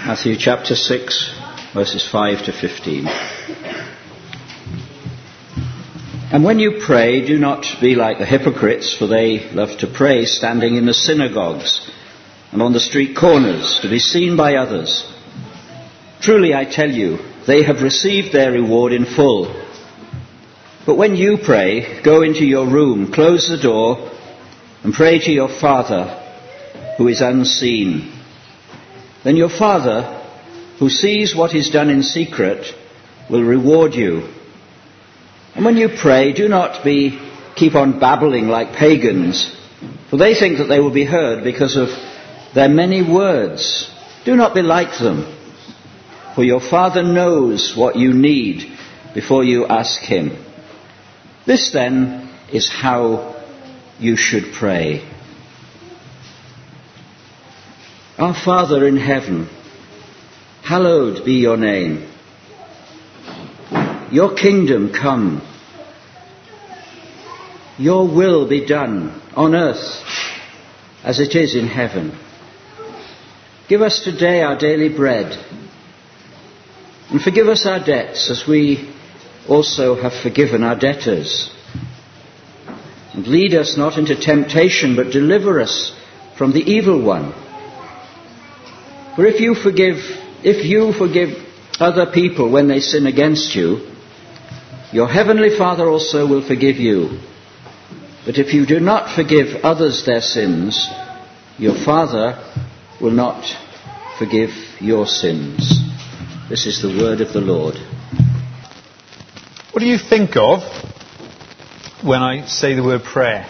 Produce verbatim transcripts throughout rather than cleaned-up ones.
Matthew chapter six, verses five to fifteen. And when you pray, do not be like the hypocrites, for they love to pray standing in the synagogues and on the street corners to be seen by others. Truly I tell you, they have received their reward in full. But when you pray, go into your room, close the door, and pray to your Father who is unseen. Then your Father, who sees what is done in secret, will reward you. And when you pray, do not be keep on babbling like pagans, for they think that they will be heard because of their many words. Do not be like them, for your Father knows what you need before you ask him. This then is how you should pray. Our Father in heaven, hallowed be your name. Your kingdom come. Your will be done on earth as it is in heaven. Give us today our daily bread, and forgive us our debts as we also have forgiven our debtors. And lead us not into temptation, but deliver us from the evil one. For if you forgive, if you forgive other people when they sin against you, your heavenly Father also will forgive you. But if you do not forgive others their sins, your Father will not forgive your sins. This is the word of the Lord. What do you think of when I say the word prayer?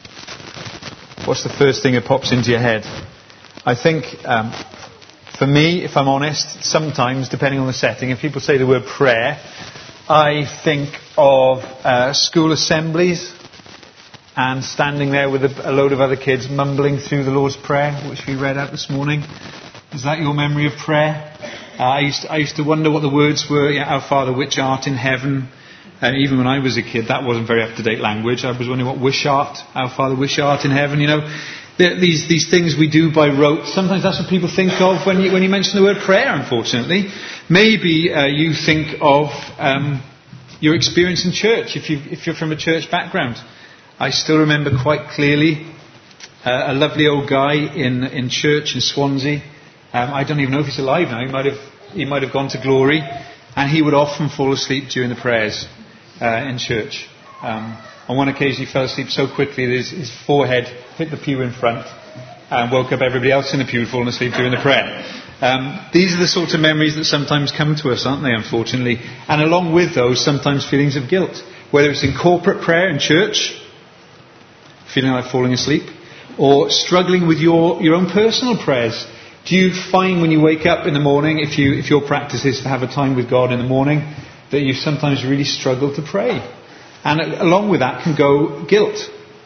What's the first thing that pops into your head? I think, um, for me, if I'm honest, sometimes, depending on the setting, if people say the word prayer, I think of uh, school assemblies and standing there with a, a load of other kids mumbling through the Lord's Prayer, which we read out this morning. Is that your memory of prayer? Uh, I, used to, I used to wonder what the words were. Yeah, Our Father which art in heaven. And even when I was a kid, that wasn't very up-to-date language. I was wondering what wish art, Our Father which art in heaven, you know. These, these things we do by rote, sometimes that's what people think of when you, when you mention the word prayer, unfortunately. Maybe uh, you think of um, your experience in church, if, you, if you're from a church background. I still remember quite clearly uh, a lovely old guy in, in church in Swansea. Um, I don't even know if he's alive now. He might have, he might have gone to glory. And he would often fall asleep during the prayers uh, in church. Um, on one occasion he fell asleep so quickly that his, his forehead hit the pew in front and woke up everybody else in the pew falling asleep during the prayer. Um, these are the sorts of memories that sometimes come to us, aren't they, unfortunately? And along with those, sometimes feelings of guilt. Whether it's in corporate prayer in church, feeling like falling asleep, or struggling with your, your own personal prayers. Do you find when you wake up in the morning, if you if your practice is to have a time with God in the morning, that you sometimes really struggle to pray? And along with that can go guilt.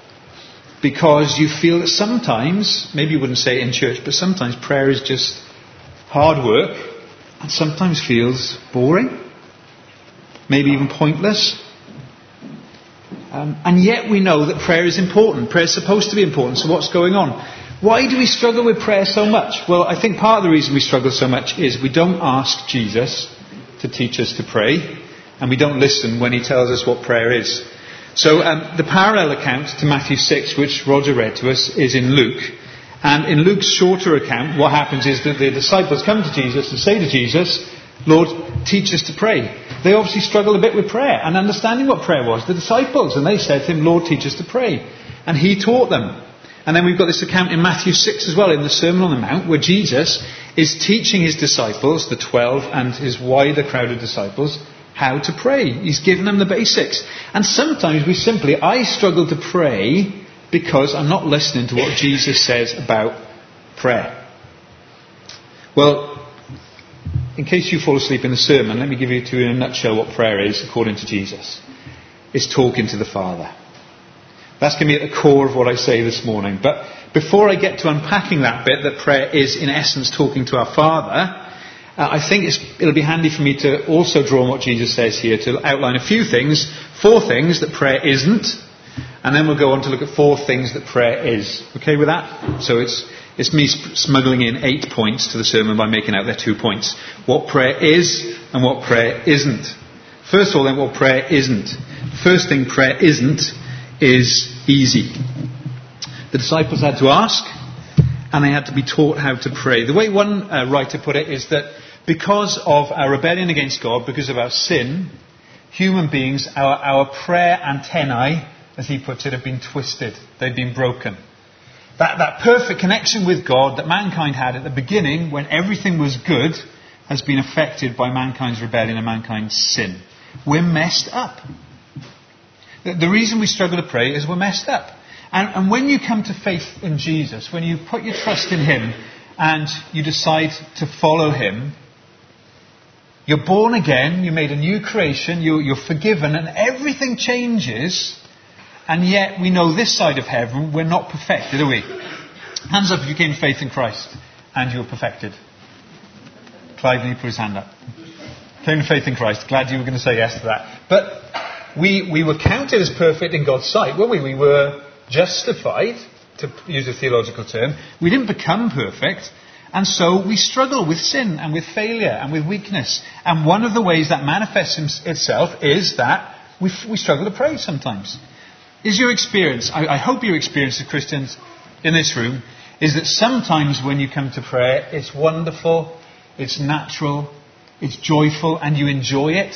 Because you feel that sometimes, maybe you wouldn't say it in church, but sometimes prayer is just hard work and sometimes feels boring, maybe even pointless. Um, and yet we know that prayer is important. Prayer is supposed to be important. So what's going on? Why do we struggle with prayer so much? Well, I think part of the reason we struggle so much is we don't ask Jesus to teach us to pray, and we don't listen when he tells us what prayer is. So um, the parallel account to Matthew six, which Roger read to us, is in Luke. And in Luke's shorter account, what happens is that the disciples come to Jesus and say to Jesus, Lord, teach us to pray. They obviously struggled a bit with prayer and understanding what prayer was, the disciples. And they said to him, Lord, teach us to pray. And he taught them. And then we've got this account in Matthew six as well, in the Sermon on the Mount, where Jesus is teaching his disciples, the twelve and his wider crowd of disciples, how to pray. He's given them the basics. And sometimes we simply, I struggle to pray because I'm not listening to what Jesus says about prayer. Well, in case you fall asleep in the sermon, let me give you to you in a nutshell what prayer is according to Jesus. It's talking to the Father. That's going to be at the core of what I say this morning. But before I get to unpacking that bit, that prayer is in essence talking to our Father, uh, I think it's, it'll be handy for me to also draw on what Jesus says here to outline a few things, four things that prayer isn't, and then we'll go on to look at four things that prayer is. Okay with that? So it's It's me sp- smuggling in eight points to the sermon by making out there two points. What prayer is and what prayer isn't. First of all, then, what prayer isn't. First thing prayer isn't is easy. The disciples had to ask, and they had to be taught how to pray. The way one uh, writer put it is that because of our rebellion against God, because of our sin, human beings, our, our prayer antennae, as he puts it, have been twisted. They've been broken. That, that perfect connection with God that mankind had at the beginning, when everything was good, has been affected by mankind's rebellion and mankind's sin. We're messed up. The, the reason we struggle to pray is we're messed up. And, and when you come to faith in Jesus, when you put your trust in him and you decide to follow him, you're born again, you're made a new creation, you're, you're forgiven, and everything changes. And yet we know this side of heaven, we're not perfected, are we? Hands up if you came to faith in Christ and you were perfected. Clive, you put his hand up. Came to faith in Christ. Glad you were going to say yes to that. But we, we were counted as perfect in God's sight, weren't we? We were justified, to use a theological term. We didn't become perfect. And so we struggle with sin and with failure and with weakness. And one of the ways that manifests itself is that we, we struggle to pray sometimes. Is your experience, I, I hope your experience as Christians in this room, is that sometimes when you come to prayer, it's wonderful, it's natural, it's joyful, and you enjoy it.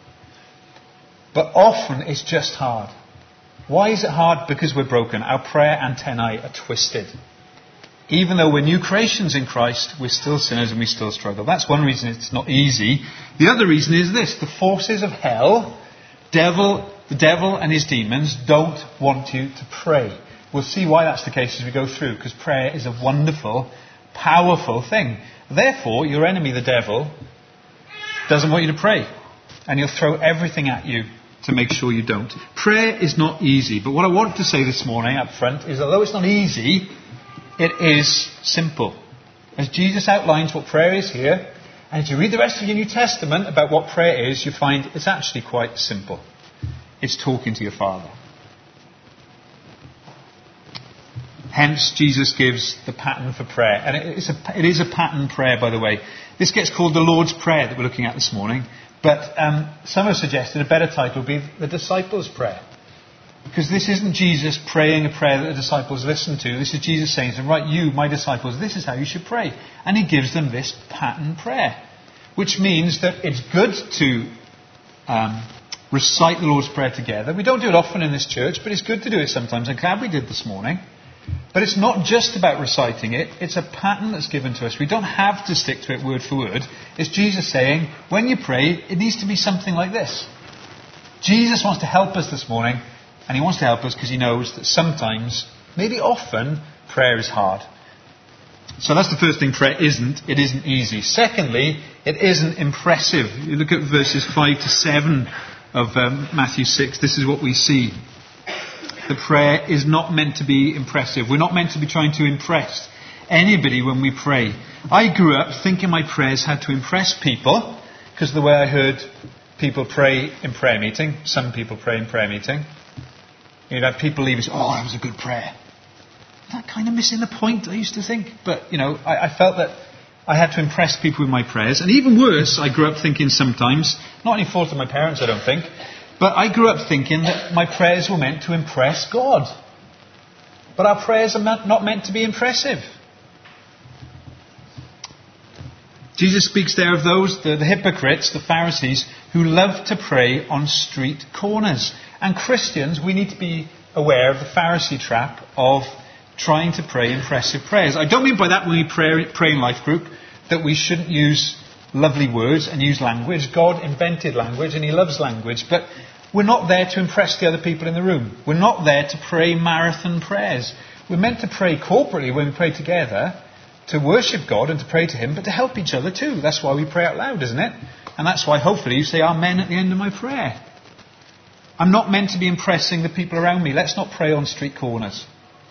But often it's just hard. Why is it hard? Because we're broken. Our prayer antennae are twisted. Even though we're new creations in Christ, we're still sinners and we still struggle. That's one reason it's not easy. The other reason is this. The forces of hell, devil, the devil and his demons don't want you to pray. We'll see why that's the case as we go through, because prayer is a wonderful, powerful thing. Therefore, your enemy, the devil, doesn't want you to pray. And he'll throw everything at you to make sure you don't. Prayer is not easy. But what I want to say this morning up front is, although it's not easy, it is simple. As Jesus outlines what prayer is here, and if you read the rest of your New Testament about what prayer is, you find it's actually quite simple. It's talking to your Father. Hence, Jesus gives the pattern for prayer. And it is, a, it is a pattern prayer, by the way. This gets called the Lord's Prayer that we're looking at this morning. But um, some have suggested a better title would be the Disciples' Prayer. Because this isn't Jesus praying a prayer that the disciples listen to. This is Jesus saying to them, right, you, my disciples, this is how you should pray. And he gives them this pattern prayer. Which means that it's good to um, recite the Lord's Prayer together. We don't do it often in this church, but it's good to do it sometimes. I'm glad we did this morning. But it's not just about reciting it. It's a pattern that's given to us. We don't have to stick to it word for word. It's Jesus saying, when you pray, it needs to be something like this. Jesus wants to help us this morning. And he wants to help us because he knows that sometimes, maybe often, prayer is hard. So that's the first thing prayer isn't. It isn't easy. Secondly, it isn't impressive. You look at verses five to seven of um, Matthew six. This is what we see. The prayer is not meant to be impressive. We're not meant to be trying to impress anybody when we pray. I grew up thinking my prayers had to impress people because of the way I heard people pray in prayer meeting. Some people pray in prayer meeting. You'd have people leave and say, oh, that was a good prayer. That kind of missing the point, I used to think. But, you know, I, I felt that I had to impress people with my prayers. And even worse, I grew up thinking sometimes, not any fault of my parents, I don't think, but I grew up thinking that my prayers were meant to impress God. But our prayers are not, not meant to be impressive. Jesus speaks there of those, the, the hypocrites, the Pharisees, who love to pray on street corners. And Christians, we need to be aware of the Pharisee trap of trying to pray impressive prayers. I don't mean by that when we pray, pray in life group that we shouldn't use lovely words and use language. God invented language and he loves language. But we're not there to impress the other people in the room. We're not there to pray marathon prayers. We're meant to pray corporately when we pray together to worship God and to pray to him, but to help each other too. That's why we pray out loud, isn't it? And that's why hopefully you say amen at the end of my prayer. I'm not meant to be impressing the people around me. Let's not pray on street corners.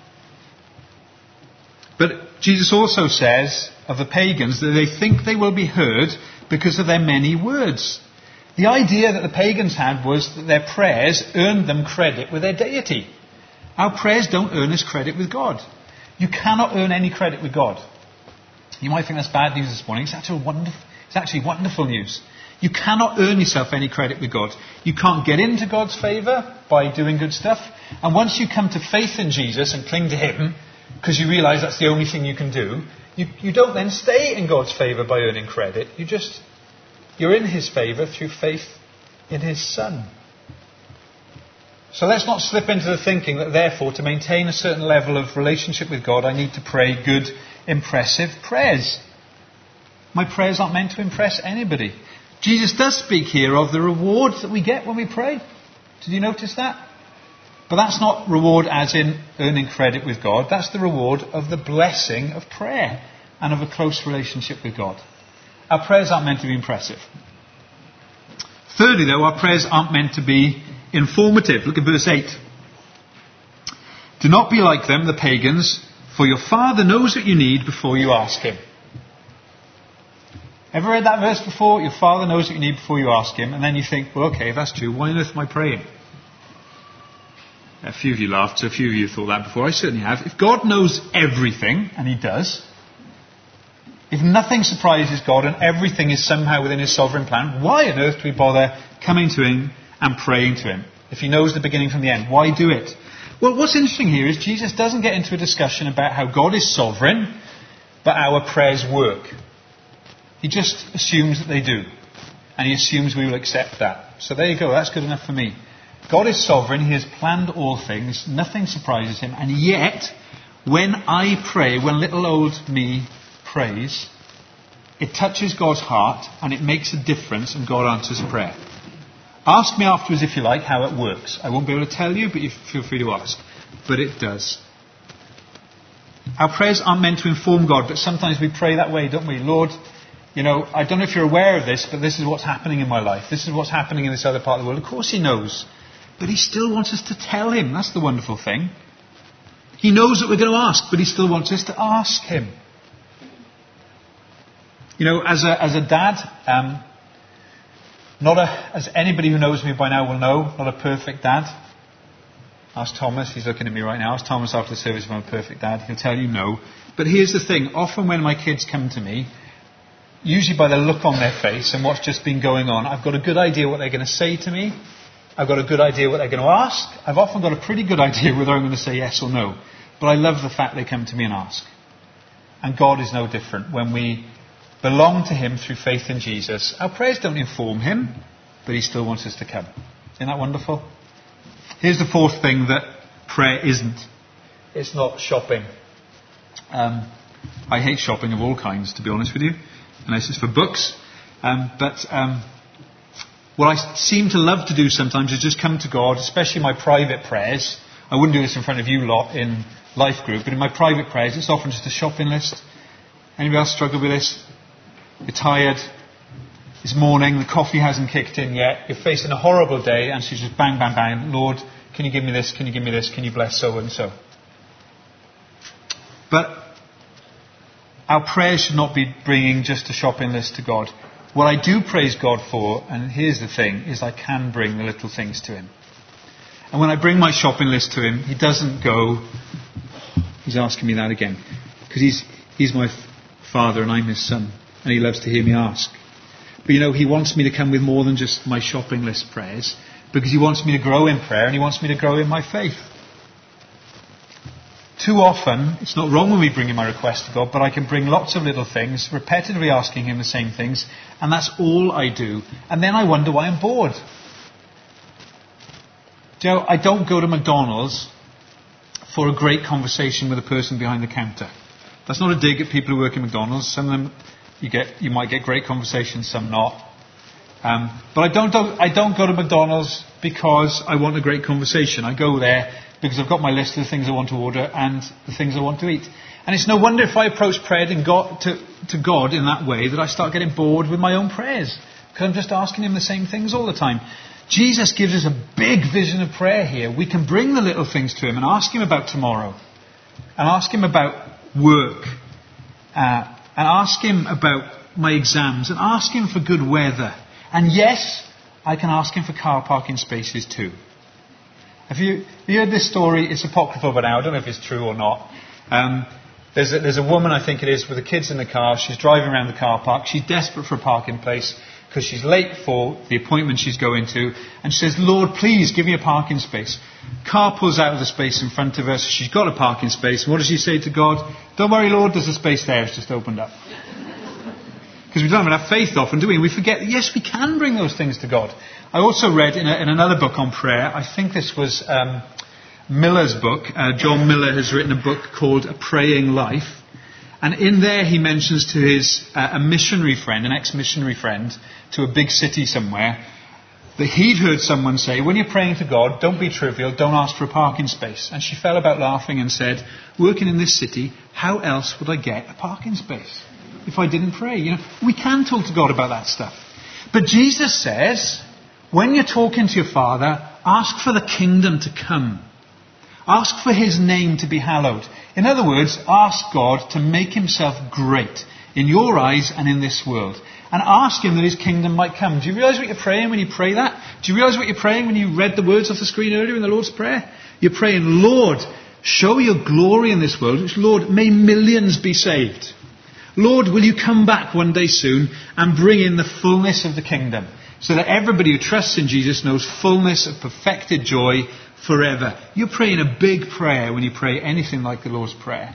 But Jesus also says of the pagans that they think they will be heard because of their many words. The idea that the pagans had was that their prayers earned them credit with their deity. Our prayers don't earn us credit with God. You cannot earn any credit with God. You might think that's bad news this morning. It's actually wonderful, it's actually wonderful news. You cannot earn yourself any credit with God. You can't get into God's favour by doing good stuff. And once you come to faith in Jesus and cling to Him, because you realise that's the only thing you can do, you, you don't then stay in God's favour by earning credit. You just, you're in His favour through faith in His Son. So let's not slip into the thinking that therefore to maintain a certain level of relationship with God I need to pray good, impressive prayers. My prayers aren't meant to impress anybody. Jesus does speak here of the reward that we get when we pray. Did you notice that? But that's not reward as in earning credit with God. That's the reward of the blessing of prayer and of a close relationship with God. Our prayers aren't meant to be impressive. Thirdly, though, our prayers aren't meant to be informative. Look at verse eight. Do not be like them, the pagans, for your Father knows what you need before you ask Him. Ever read that verse before? Your Father knows what you need before you ask Him. And then you think, well, okay, if that's true, why on earth am I praying? A few of you laughed, so a few of you thought that before. I certainly have. If God knows everything, and He does, if nothing surprises God and everything is somehow within His sovereign plan, why on earth do we bother coming to Him and praying to Him? If He knows the beginning from the end, why do it? Well, what's interesting here is Jesus doesn't get into a discussion about how God is sovereign, but our prayers work. He just assumes that they do. And He assumes we will accept that. So there you go, that's good enough for me. God is sovereign, He has planned all things, nothing surprises Him, and yet, when I pray, when little old me prays, it touches God's heart and it makes a difference and God answers prayer. Ask me afterwards, if you like, how it works. I won't be able to tell you, but you feel free to ask. But it does. Our prayers aren't meant to inform God, but sometimes we pray that way, don't we? Lord, you know, I don't know if you're aware of this, but this is what's happening in my life. This is what's happening in this other part of the world. Of course He knows. But He still wants us to tell Him. That's the wonderful thing. He knows that we're going to ask, but He still wants us to ask Him. You know, as a, as a dad, um, not a, as anybody who knows me by now will know, not a perfect dad. Ask Thomas, he's looking at me right now. Ask Thomas after the service if I'm a perfect dad. He'll tell you no. But here's the thing. Often when my kids come to me, usually by the look on their face and what's just been going on, I've got a good idea what they're going to say to me. I've got a good idea what they're going to ask. I've often got a pretty good idea whether I'm going to say yes or no. But I love the fact they come to me and ask. And God is no different. When we belong to Him through faith in Jesus, our prayers don't inform Him, but He still wants us to come. Isn't that wonderful? Here's the fourth thing that prayer isn't. It's not shopping. Um, I hate shopping of all kinds, to be honest with you, unless it's for books. Um, but um, what I seem to love to do sometimes is just come to God, especially my private prayers. I wouldn't do this in front of you lot in life group, but in my private prayers, it's often just a shopping list. Anybody else struggle with this? You're tired. It's morning. The coffee hasn't kicked in yet. You're facing a horrible day, and she's just bang, bang, bang. Lord, can you give me this? Can you give me this? Can you bless so and so? But our prayers should not be bringing just a shopping list to God. What I do praise God for, and here's the thing, is I can bring the little things to Him. And when I bring my shopping list to Him, He doesn't go, He's asking me that again. Because He's He's my f- Father and I'm His Son. And He loves to hear me ask. But you know, He wants me to come with more than just my shopping list prayers. Because He wants me to grow in prayer and He wants me to grow in my faith. Too often, it's not wrong when we bring in my request to God, but I can bring lots of little things, repetitively asking Him the same things, and that's all I do. And then I wonder why I'm bored. Do you know, I don't go to McDonald's for a great conversation with the person behind the counter. That's not a dig at people who work in McDonald's. Some of them you get, you might get great conversations, some not. Um, but I don't, don't, I don't go to McDonald's because I want a great conversation. I go there because I've got my list of the things I want to order and the things I want to eat. And it's no wonder if I approach prayer in God, to, to God in that way that I start getting bored with my own prayers. Because I'm just asking Him the same things all the time. Jesus gives us a big vision of prayer here. We can bring the little things to Him and ask Him about tomorrow. And ask Him about work. Uh, and ask Him about my exams. And ask Him for good weather. And yes, I can ask Him for car parking spaces too. Have you, have you heard this story? It's apocryphal by now. I don't know if it's true or not. Um, there's, a, there's a woman, I think it is, with the kids in the car. She's driving around the car park. She's desperate for a parking place because she's late for the appointment she's going to. And she says, Lord, please give me a parking space. Car pulls out of the space in front of her. So she's got a parking space. And what does she say to God? Don't worry, Lord, there's a space there. It's just opened up. Because we don't have enough faith often, do we? And we forget, yes, we can bring those things to God. I also read in, a, in another book on prayer, I think this was um, Miller's book. Uh, John Miller has written a book called A Praying Life. And in there he mentions to his uh, a missionary friend, an ex-missionary friend, to a big city somewhere, that he'd heard someone say, when you're praying to God, don't be trivial, don't ask for a parking space. And she fell about laughing and said, working in this city, how else would I get a parking space if I didn't pray? You know, we can talk to God about that stuff. But Jesus says, when you're talking to your Father, ask for the kingdom to come. Ask for his name to be hallowed. In other words, ask God to make himself great in your eyes and in this world. And ask him that his kingdom might come. Do you realise what you're praying when you pray that? Do you realise what you're praying when you read the words off the screen earlier in the Lord's Prayer? You're praying, Lord, show your glory in this world. Lord, may millions be saved. Lord, will you come back one day soon and bring in the fullness of the kingdom, so that everybody who trusts in Jesus knows fullness of perfected joy forever. You're praying a big prayer when you pray anything like the Lord's Prayer.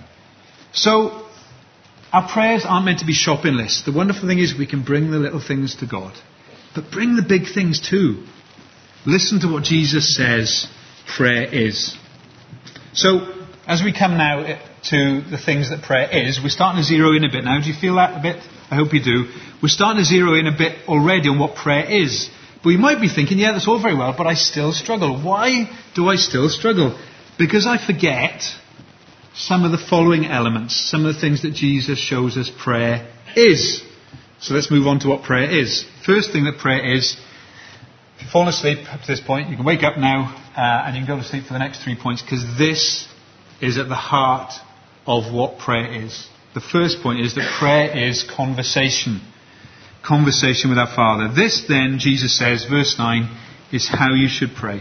So, our prayers aren't meant to be shopping lists. The wonderful thing is we can bring the little things to God. But bring the big things too. Listen to what Jesus says prayer is. So, as we come now to the things that prayer is, we're starting to zero in a bit now. Do you feel that a bit? I hope you do. We're starting to zero in a bit already on what prayer is. But you might be thinking, yeah, that's all very well, but I still struggle. Why do I still struggle? Because I forget some of the following elements, some of the things that Jesus shows us prayer is. So let's move on to what prayer is. First thing that prayer is, if you've fallen asleep up to this point, you can wake up now uh, and you can go to sleep for the next three points, because this is at the heart of what prayer is. The first point is that prayer is conversation. Conversation with our Father. This then, Jesus says, verse nine, is how you should pray.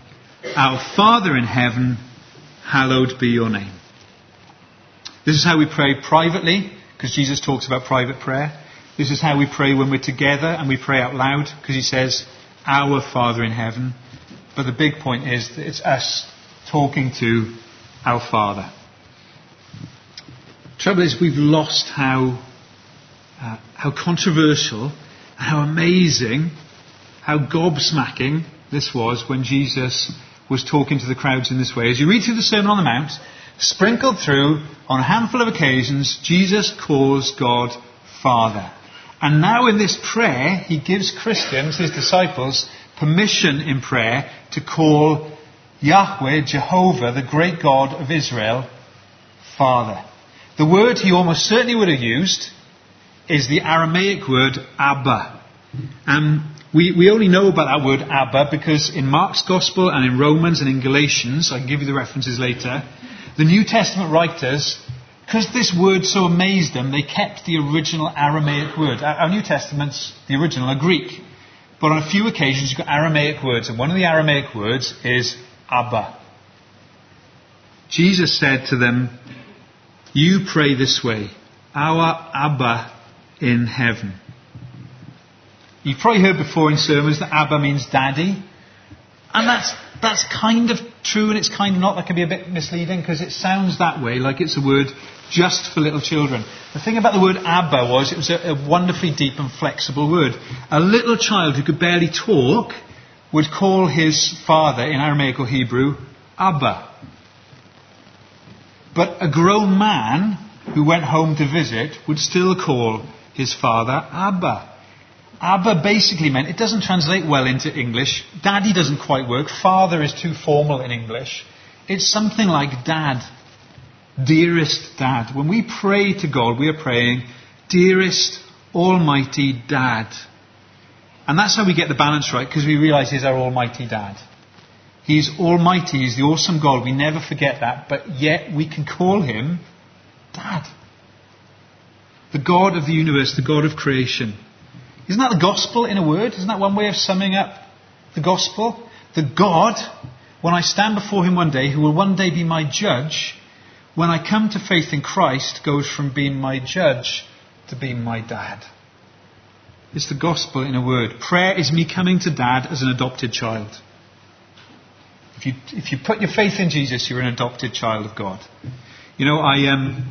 Our Father in heaven, hallowed be your name. This is how we pray privately, because Jesus talks about private prayer. This is how we pray when we're together and we pray out loud, because he says, our Father in heaven. But the big point is that it's us talking to our Father. The trouble is we've lost how Uh, how controversial, how amazing, how gobsmacking this was when Jesus was talking to the crowds in this way. As you read through the Sermon on the Mount, sprinkled through on a handful of occasions, Jesus calls God Father. And now in this prayer, he gives Christians, his disciples, permission in prayer to call Yahweh, Jehovah, the great God of Israel, Father. The word he almost certainly would have used is the Aramaic word Abba. Um, we, we only know about that word Abba because in Mark's Gospel and in Romans and in Galatians, I can give you the references later, the New Testament writers, because this word so amazed them, they kept the original Aramaic word. Our, our New Testaments, the original, are Greek. But on a few occasions you've got Aramaic words, and one of the Aramaic words is Abba. Jesus said to them, you pray this way, our Abba in heaven. You've probably heard before in sermons that Abba means daddy. And that's that's kind of true and it's kind of not. That can be a bit misleading because it sounds that way, like it's a word just for little children. The thing about the word Abba was it was a, a wonderfully deep and flexible word. A little child who could barely talk would call his father in Aramaic or Hebrew Abba. But a grown man who went home to visit would still call his father Abba. Abba basically meant, it doesn't translate well into English. Daddy doesn't quite work. Father is too formal in English. It's something like dad. Dearest dad. When we pray to God, we are praying, dearest almighty dad. And that's how we get the balance right, because we realise he's our almighty dad. He's almighty, he's the awesome God. We never forget that, but yet we can call him Dad. The God of the universe, the God of creation. Isn't that the gospel in a word? Isn't that one way of summing up the gospel? The God, when I stand before him one day, who will one day be my judge, when I come to faith in Christ, goes from being my judge to being my dad. It's the gospel in a word. Prayer is me coming to dad as an adopted child. If you if you put your faith in Jesus, you're an adopted child of God. You know, I um,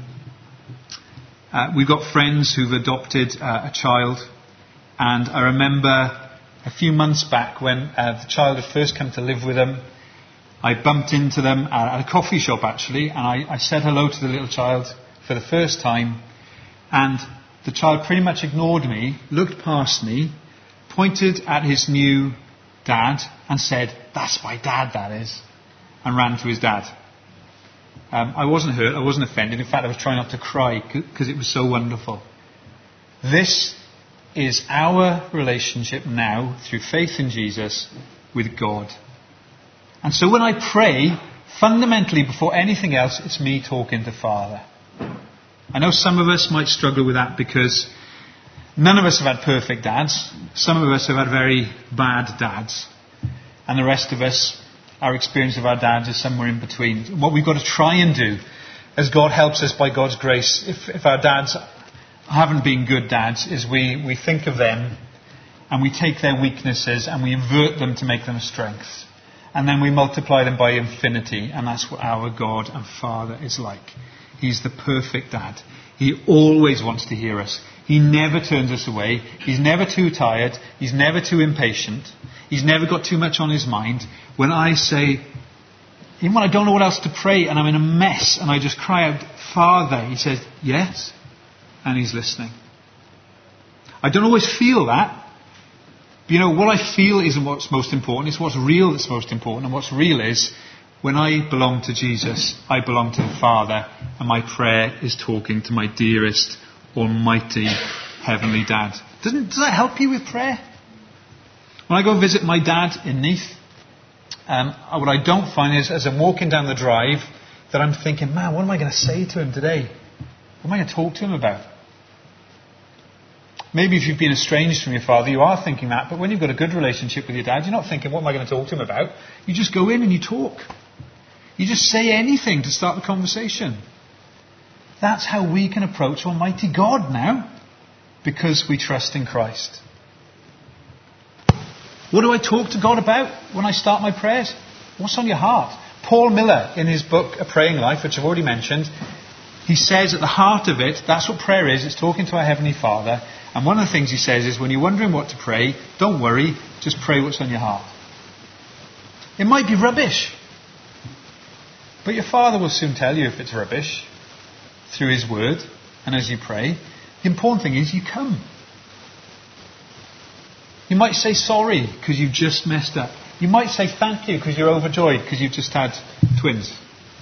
uh, we've got friends who've adopted uh, a child, and I remember a few months back when uh, the child had first come to live with them, I bumped into them at a coffee shop actually, and I, I said hello to the little child for the first time, and the child pretty much ignored me, looked past me, pointed at his new dad and said, "That's my dad, that is," and ran to his dad. Um, I wasn't hurt, I wasn't offended. In fact, I was trying not to cry because it was so wonderful. This is our relationship now through faith in Jesus with God. And so when I pray, fundamentally before anything else, it's me talking to Father. I know some of us might struggle with that because none of us have had perfect dads. Some of us have had very bad dads. And the rest of us, our experience of our dads is somewhere in between. What we've got to try and do, as God helps us by God's grace, if, if our dads haven't been good dads, is we, we think of them and we take their weaknesses and we invert them to make them a strength. And then we multiply them by infinity, and that's what our God and Father is like. He's the perfect dad. He always wants to hear us. He never turns us away. He's never too tired. He's never too impatient. He's never got too much on his mind. When I say, even when I don't know what else to pray and I'm in a mess and I just cry out, "Father," he says, "Yes," and he's listening. I don't always feel that. You know, what I feel isn't what's most important. It's what's real that's most important. And what's real is, when I belong to Jesus, I belong to the Father, and my prayer is talking to my dearest, almighty, heavenly dad. Doesn't, does that help you with prayer? When I go visit my dad in Neath, um, what I don't find is, as I'm walking down the drive, that I'm thinking, man, what am I going to say to him today? What am I going to talk to him about? Maybe if you've been estranged from your father, you are thinking that, but when you've got a good relationship with your dad, you're not thinking, what am I going to talk to him about? You just go in and you talk. You just say anything to start the conversation. That's how we can approach Almighty God now, because we trust in Christ. What do I talk to God about when I start my prayers? What's on your heart? Paul Miller, in his book, A Praying Life, which I've already mentioned, he says at the heart of it, that's what prayer is, it's talking to our Heavenly Father. And one of the things he says is, when you're wondering what to pray, don't worry, just pray what's on your heart. It might be rubbish, but your Father will soon tell you if it's rubbish through His Word and as you pray. The important thing is you come. You might say sorry because you've just messed up. You might say thank you because you're overjoyed because you've just had twins.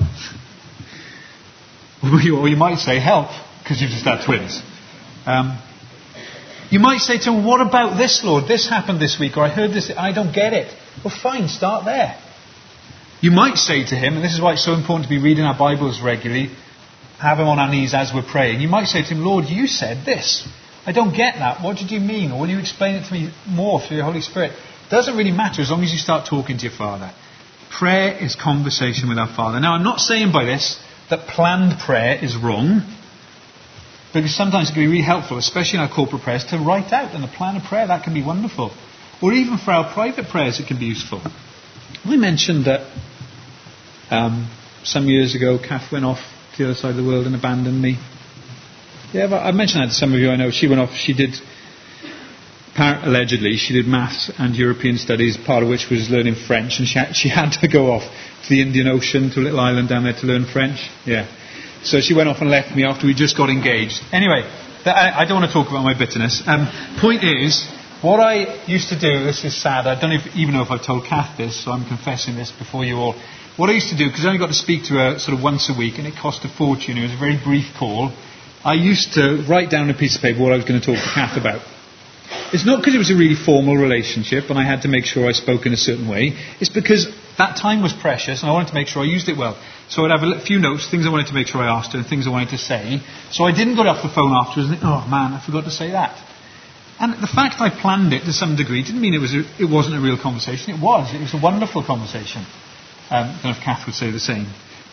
Or you might say help because you've just had twins. Um, you might say to him, what about this, Lord? This happened this week, or I heard this, I don't get it. Well, fine, start there. You might say to him, and this is why it's so important to be reading our Bibles regularly, have him on our knees as we're praying. You might say to him, Lord, you said this. I don't get that. What did you mean? Or will you explain it to me more through your Holy Spirit? It doesn't really matter as long as you start talking to your Father. Prayer is conversation with our Father. Now, I'm not saying by this that planned prayer is wrong, because sometimes it can be really helpful, especially in our corporate prayers, to write out and a plan of prayer. That can be wonderful. Or even for our private prayers, it can be useful. We mentioned that um, some years ago, Kath went off to the other side of the world and abandoned me. Yeah, but I mentioned that to some of you I know. She went off, she did, allegedly, she did maths and European studies, part of which was learning French, and she had, she had to go off to the Indian Ocean, to a little island down there to learn French. Yeah. So she went off and left me after we just got engaged. Anyway, that, I, I don't want to talk about my bitterness. Um, point is, what I used to do, this is sad, I don't if, even know if I've told Kath this, so I'm confessing this before you all. What I used to do, because I only got to speak to her sort of once a week, and it cost a fortune, it was a very brief call, I used to write down a piece of paper what I was going to talk to Kath about. It's not because it was a really formal relationship and I had to make sure I spoke in a certain way. It's because that time was precious and I wanted to make sure I used it well. So I'd have a few notes, things I wanted to make sure I asked her and things I wanted to say. So I didn't go off the phone afterwards and think, oh man, I forgot to say that. And the fact I planned it to some degree didn't mean it was a, it wasn't a real conversation. It was. It was a wonderful conversation. Um, I don't know if Kath would say the same.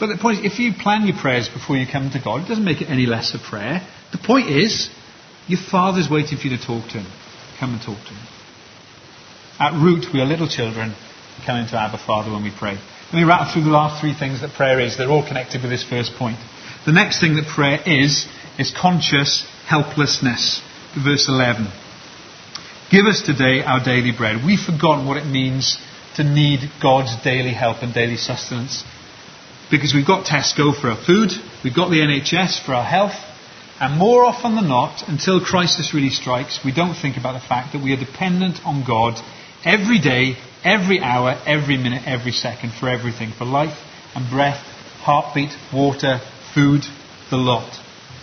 But the point is, if you plan your prayers before you come to God, it doesn't make it any less a prayer. The point is, your Father's waiting for you to talk to him. Come and talk to him. At root, we are little children coming to Abba Father when we pray. Let me rattle through the last three things that prayer is. They're all connected with this first point. The next thing that prayer is, is conscious helplessness. Verse eleven. Give us today our daily bread. We've forgotten what it means to need God's daily help and daily sustenance. Because we've got Tesco for our food, we've got the N H S for our health, and more often than not, until crisis really strikes, we don't think about the fact that we are dependent on God every day, every hour, every minute, every second, for everything, for life and breath, heartbeat, water, food, the lot.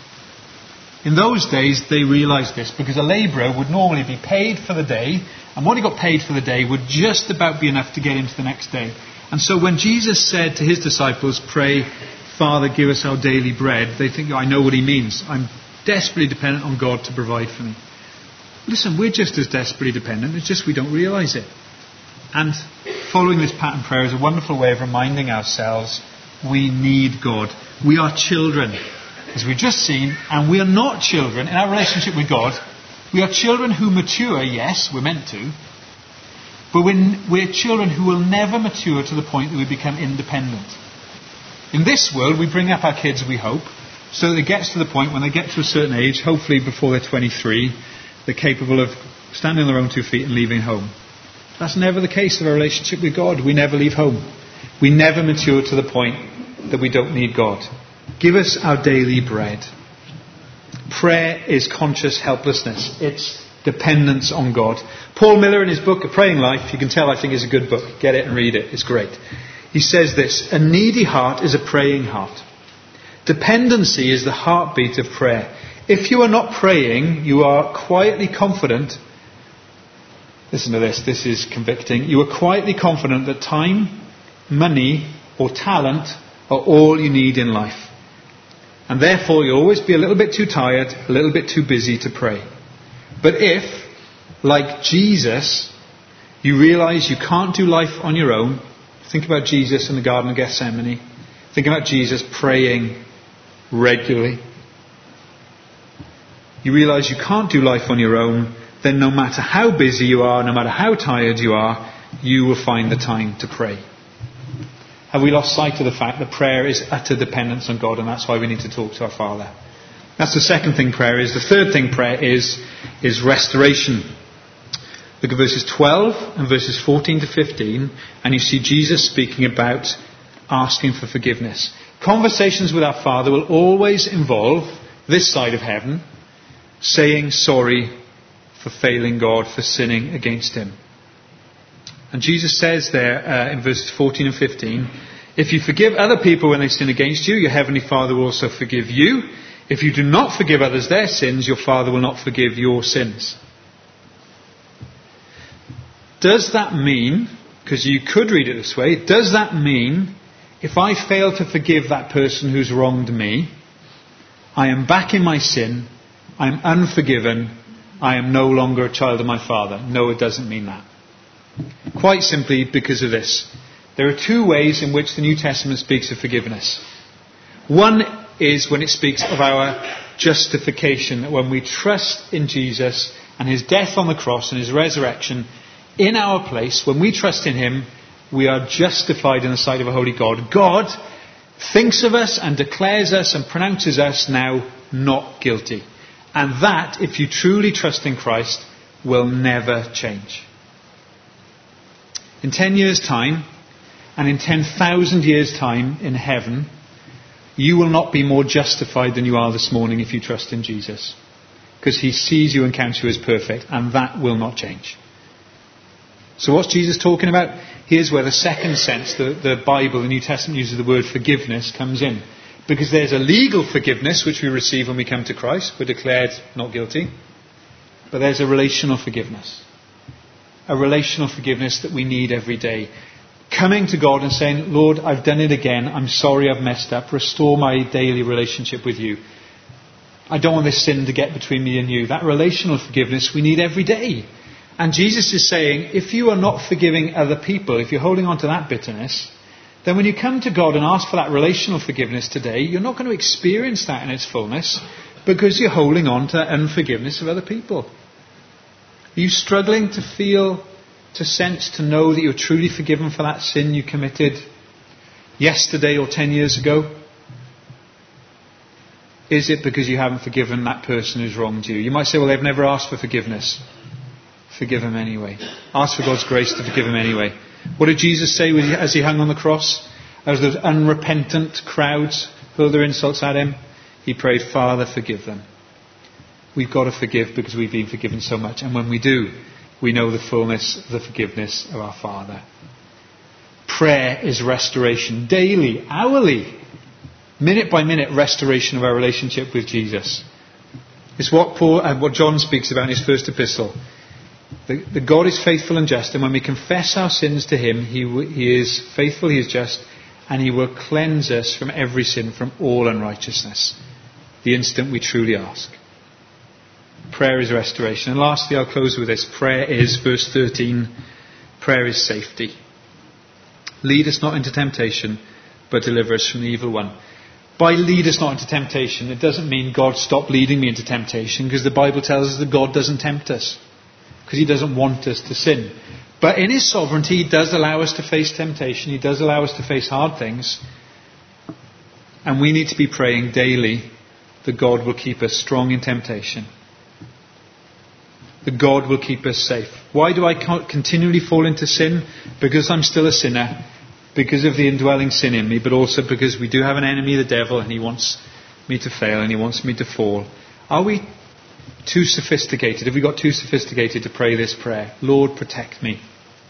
In those days, they realised this because a labourer would normally be paid for the day, and what he got paid for the day would just about be enough to get him to the next day. And so when Jesus said to his disciples, pray, Father, give us our daily bread, they think, oh, I know what he means. I'm desperately dependent on God to provide for me. Listen, we're just as desperately dependent, it's just we don't realise it. And following this pattern prayer is a wonderful way of reminding ourselves we need God. We are children, as we've just seen, and we are not children in our relationship with God. We are children who mature, yes, we're meant to, but we're, we're children who will never mature to the point that we become independent. In this world, we bring up our kids, we hope, so that it gets to the point when they get to a certain age, hopefully before they're twenty-three, they're capable of standing on their own two feet and leaving home. That's never the case of our relationship with God. We never leave home. We never mature to the point that we don't need God. Give us our daily bread. Prayer is conscious helplessness. It's dependence on God. Paul Miller, in his book, A Praying Life, you can tell I think is a good book. Get it and read it. It's great. He says this: a needy heart is a praying heart. Dependency is the heartbeat of prayer. If you are not praying, you are quietly confident. Listen to this. This is convicting. You are quietly confident that time, money, or talent are all you need in life. And therefore you'll always be a little bit too tired, a little bit too busy to pray. But if, like Jesus, you realise you can't do life on your own, think about Jesus in the Garden of Gethsemane. Think about Jesus praying regularly. You realise you can't do life on your own, then no matter how busy you are, no matter how tired you are, you will find the time to pray. Have we lost sight of the fact that prayer is utter dependence on God, and that's why we need to talk to our Father? That's the second thing prayer is. The third thing prayer is, is restoration. Look at verses twelve and verses fourteen to fifteen, and you see Jesus speaking about asking for forgiveness. Conversations with our Father will always involve, this side of heaven, saying sorry for failing God, for sinning against him. And Jesus says there uh, in verses fourteen and fifteen, if you forgive other people when they sin against you, your heavenly Father will also forgive you. If you do not forgive others their sins, your Father will not forgive your sins. Does that mean, because you could read it this way, does that mean if I fail to forgive that person who's wronged me, I am back in my sin, I am unforgiven, I am no longer a child of my Father? No, it doesn't mean that. Quite simply because of this. There are two ways in which the New Testament speaks of forgiveness. One is when it speaks of our justification, that when we trust in Jesus and his death on the cross and his resurrection in our place, when we trust in him, we are justified in the sight of a holy God. God thinks of us and declares us and pronounces us now not guilty. And that, if you truly trust in Christ, will never change. In ten years' time, and in ten thousand years' time in heaven, you will not be more justified than you are this morning if you trust in Jesus. Because he sees you and counts you as perfect, and that will not change. So what's Jesus talking about? Here's where the second sense, the, the Bible, the New Testament uses the word forgiveness, comes in. Because there's a legal forgiveness which we receive when we come to Christ. We're declared not guilty. But there's a relational forgiveness. A relational forgiveness that we need every day. Coming to God and saying, Lord, I've done it again. I'm sorry I've messed up. Restore my daily relationship with you. I don't want this sin to get between me and you. That relational forgiveness we need every day. And Jesus is saying, if you are not forgiving other people, if you're holding on to that bitterness, then when you come to God and ask for that relational forgiveness today, you're not going to experience that in its fullness because you're holding on to unforgiveness of other people. Are you struggling to feel, to sense, to know that you're truly forgiven for that sin you committed yesterday or ten years ago? Is it because you haven't forgiven that person who's wronged you? You might say, well, they've never asked for forgiveness. Forgive them anyway. Ask for God's grace to forgive them anyway. What did Jesus say as he hung on the cross? As those unrepentant crowds hurled their insults at him, he prayed, Father, forgive them. We've got to forgive because we've been forgiven so much. And when we do, we know the fullness of the forgiveness of our Father. Prayer is restoration, daily, hourly, minute by minute restoration of our relationship with Jesus. It's what Paul and what John speaks about in his first epistle. The, the God is faithful and just, and when we confess our sins to him, he, he is faithful, he is just, and he will cleanse us from every sin, from all unrighteousness, the instant we truly ask. Prayer is restoration. And lastly, I'll close with this. Prayer is, verse thirteen, prayer is safety. Lead us not into temptation, but deliver us from the evil one. By lead us not into temptation, it doesn't mean God stop leading me into temptation, because the Bible tells us that God doesn't tempt us, because he doesn't want us to sin. But in his sovereignty, he does allow us to face temptation. He does allow us to face hard things. And we need to be praying daily that God will keep us strong in temptation. That God will keep us safe. Why do I continually fall into sin? Because I'm still a sinner. Because of the indwelling sin in me. But also because we do have an enemy, the devil, and he wants me to fail and he wants me to fall. Are we too sophisticated? Have we got too sophisticated to pray this prayer? Lord, protect me.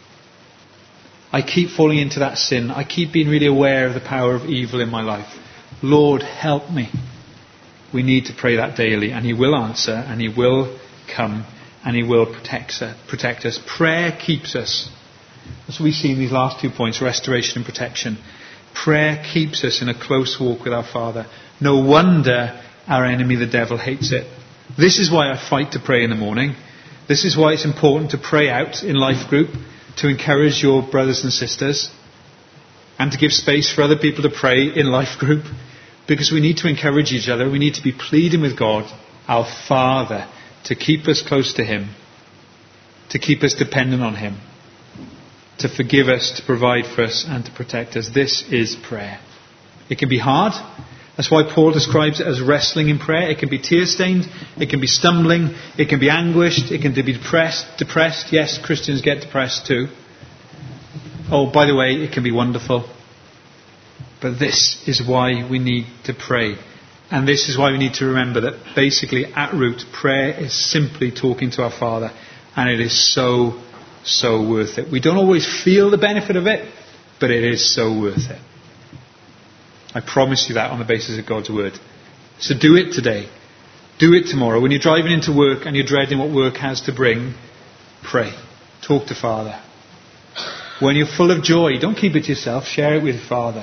I keep falling into that sin. I keep being really aware of the power of evil in my life. Lord, help me. We need to pray that daily, and he will answer, and he will come, and he will protect us. Protect us. Prayer keeps us. As we see in these last two points, restoration and protection. Prayer keeps us in a close walk with our Father. No wonder our enemy, the devil, hates it. This is why I fight to pray in the morning. This is why it's important to pray out in life group, to encourage your brothers and sisters, and to give space for other people to pray in life group, because we need to encourage each other. We need to be pleading with God, our Father, to keep us close to him, to keep us dependent on him, to forgive us, to provide for us, and to protect us. This is prayer. It can be hard. That's why Paul describes it as wrestling in prayer. It can be tear-stained. It can be stumbling. It can be anguished. It can be depressed. Depressed. Yes, Christians get depressed too. Oh, by the way, it can be wonderful. But this is why we need to pray. And this is why we need to remember that basically at root, prayer is simply talking to our Father. And it is so, so worth it. We don't always feel the benefit of it, but it is so worth it. I promise you that on the basis of God's word. So do it today. Do it tomorrow. When you're driving into work and you're dreading what work has to bring, pray. Talk to Father. When you're full of joy, don't keep it to yourself. Share it with Father.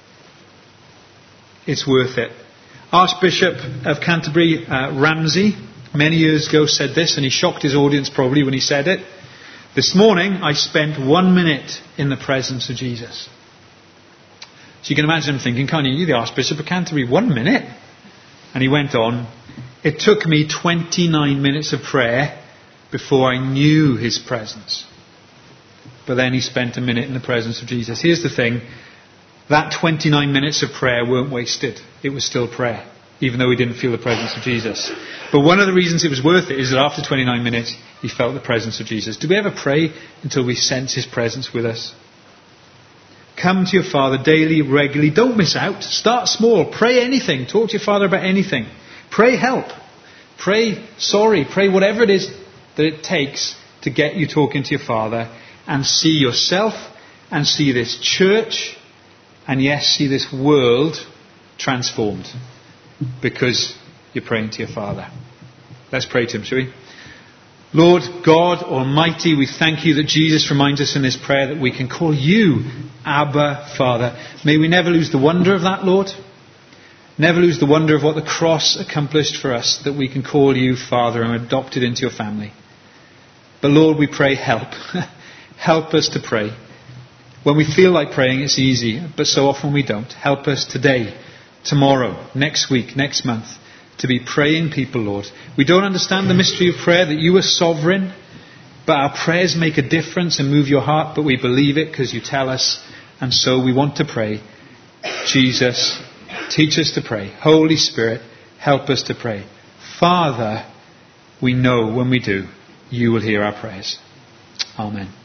It's worth it. Archbishop of Canterbury, uh, Ramsay, many years ago said this, and he shocked his audience probably when he said it. This morning I spent one minute in the presence of Jesus. So you can imagine him thinking, can't you, you're the Archbishop of Canterbury, one minute? And he went on, it took me twenty-nine minutes of prayer before I knew his presence. But then he spent a minute in the presence of Jesus. Here's the thing, that twenty-nine minutes of prayer weren't wasted. It was still prayer, even though he didn't feel the presence of Jesus. But one of the reasons it was worth it is that after twenty-nine minutes, he felt the presence of Jesus. Do we ever pray until we sense his presence with us? Come to your Father daily, regularly. Don't miss out. Start small. Pray anything. Talk to your Father about anything. Pray help. Pray sorry. Pray whatever it is that it takes to get you talking to your Father, and see yourself and see this church and yes, see this world transformed because you're praying to your Father. Let's pray to him, shall we? Lord God Almighty, we thank you that Jesus reminds us in this prayer that we can call you Abba, Father. May we never lose the wonder of that, Lord. Never lose the wonder of what the cross accomplished for us, that we can call you Father and adopted into your family. But Lord, we pray help. Help us to pray. When we feel like praying, it's easy, but so often we don't. Help us today, tomorrow, next week, next month, to be praying people, Lord. We don't understand the mystery of prayer, that you are sovereign, but our prayers make a difference and move your heart, but we believe it because you tell us, and so we want to pray. Jesus, teach us to pray. Holy Spirit, help us to pray. Father, we know when we do, you will hear our prayers. Amen.